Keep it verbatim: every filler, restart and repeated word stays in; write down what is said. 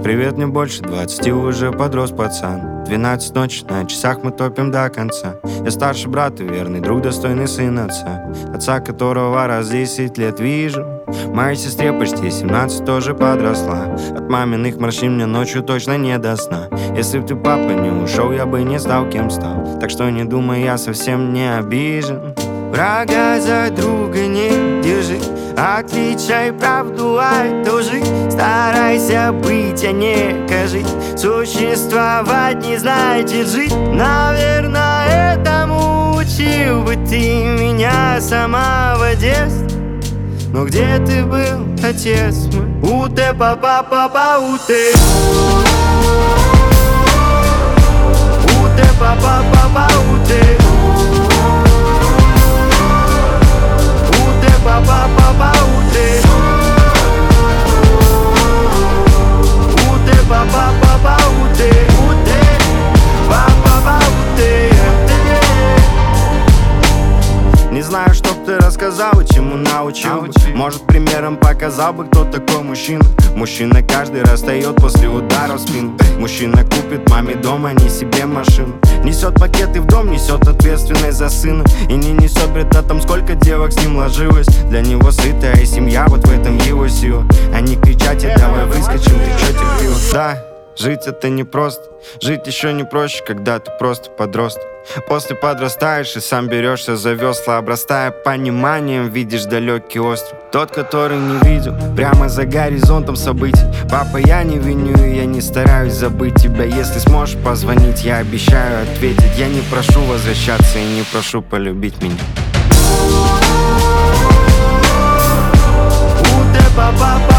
привет, мне больше двадцати, уже подрос пацан. Двенадцать ночи, на часах мы топим до конца. Я старший брат и верный друг, достойный сын отца. Отца, которого раз десять лет вижу. Моей сестре почти семнадцать, тоже подросла. От маминых морщин мне ночью точно не до сна. Если б ты, папа, не ушел, я бы не стал, кем стал. Так что не думай, я совсем не обижен. Врага за друга не держи, отличай правду от лжи. Старайся быть, а не кажи. Существовать не значит жить. Наверное, этому учил бы ты меня с самого детства. Но где ты был, отец мой? Уте, папа, папа, уте. Уте, папа, папа, уте. Уте, папа, папа, уте. Уте, папа, папа, уте. Уте, папа, папа, уте. Не знаю, что б ты рассказал и чему научил бы. Может, примером показал бы, кто такой мужчина. Мужчина каждый расстает после удара в спину. Мужчина купит маме дом, а не себе машину. Несет пакеты в дом, несет ответственность за сына. И не несет бред о том, сколько девок с ним ложилось. Для него сытая семья, вот в этом его сила. А не кричать, и давай выскочим, ты чё терпила? Да, жить это непросто. Жить еще не проще, когда ты просто подросток. После подрастаешь и сам берешься за весла, обрастая пониманием, видишь далекий остров. Тот, который не видел, прямо за горизонтом событий. Папа, я не виню и я не стараюсь забыть тебя. Если сможешь позвонить, я обещаю ответить. Я не прошу возвращаться и не прошу полюбить меня. Уте, папа,